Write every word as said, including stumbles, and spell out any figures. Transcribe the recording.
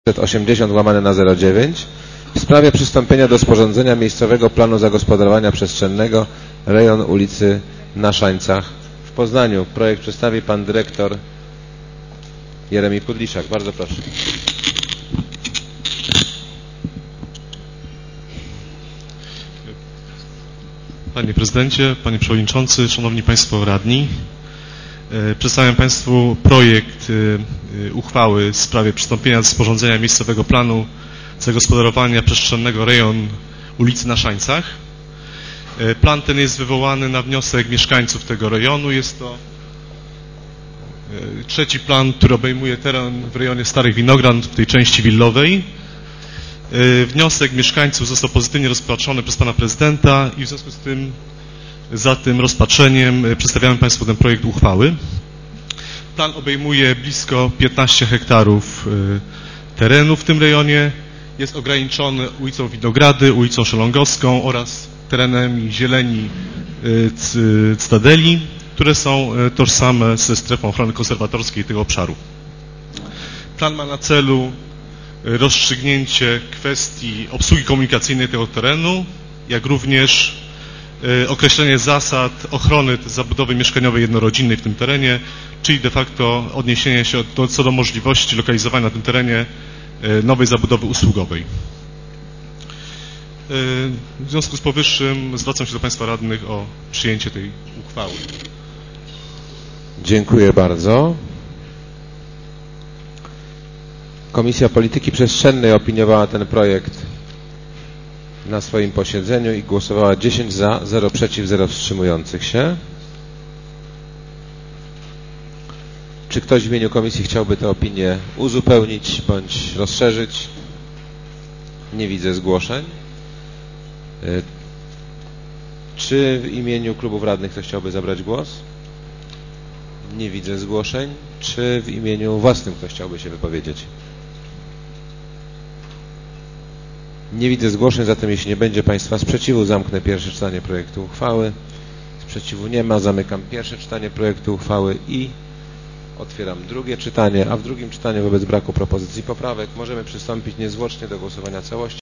osiemdziesiąt łamane na zero dziewięć w sprawie przystąpienia do sporządzenia miejscowego planu zagospodarowania przestrzennego rejon ulicy na Szańcach w Poznaniu. Projekt przedstawi pan dyrektor Jeremi Pudliszak. Bardzo proszę. Panie Prezydencie, Panie Przewodniczący, Szanowni Państwo Radni. Przedstawiam Państwu projekt uchwały w sprawie przystąpienia do sporządzenia miejscowego planu zagospodarowania przestrzennego rejon ulicy na Szańcach. Plan ten jest wywołany na wniosek mieszkańców tego rejonu. Jest to trzeci plan, który obejmuje teren w rejonie Starych Winogran, w tej części willowej. Wniosek mieszkańców został pozytywnie rozpatrzony przez Pana Prezydenta i w związku z tym za tym rozpatrzeniem przedstawiamy Państwu ten projekt uchwały. Plan obejmuje blisko piętnaście hektarów terenu w tym rejonie. Jest ograniczony ulicą Winogrady, ulicą Szelongowską oraz terenem zieleni Cytadeli, które są tożsame ze strefą ochrony konserwatorskiej tego obszaru. Plan ma na celu rozstrzygnięcie kwestii obsługi komunikacyjnej tego terenu, jak również określenie zasad ochrony zabudowy mieszkaniowej jednorodzinnej w tym terenie, czyli de facto odniesienie się do, co do możliwości lokalizowania na tym terenie nowej zabudowy usługowej. W związku z powyższym zwracam się do Państwa radnych o przyjęcie tej uchwały. Dziękuję bardzo. Komisja Polityki Przestrzennej opiniowała ten projekt na swoim posiedzeniu i głosowała dziesięć za, zero przeciw, zero wstrzymujących się. Czy ktoś w imieniu komisji chciałby tę opinię uzupełnić bądź rozszerzyć? Nie widzę zgłoszeń. Czy w imieniu klubów radnych ktoś chciałby zabrać głos? Nie widzę zgłoszeń. Czy w imieniu własnym ktoś chciałby się wypowiedzieć? Nie widzę zgłoszeń, zatem jeśli nie będzie Państwa sprzeciwu, zamknę pierwsze czytanie projektu uchwały. Sprzeciwu nie ma, zamykam pierwsze czytanie projektu uchwały i otwieram drugie czytanie, a w drugim czytaniu wobec braku propozycji poprawek możemy przystąpić niezwłocznie do głosowania całości.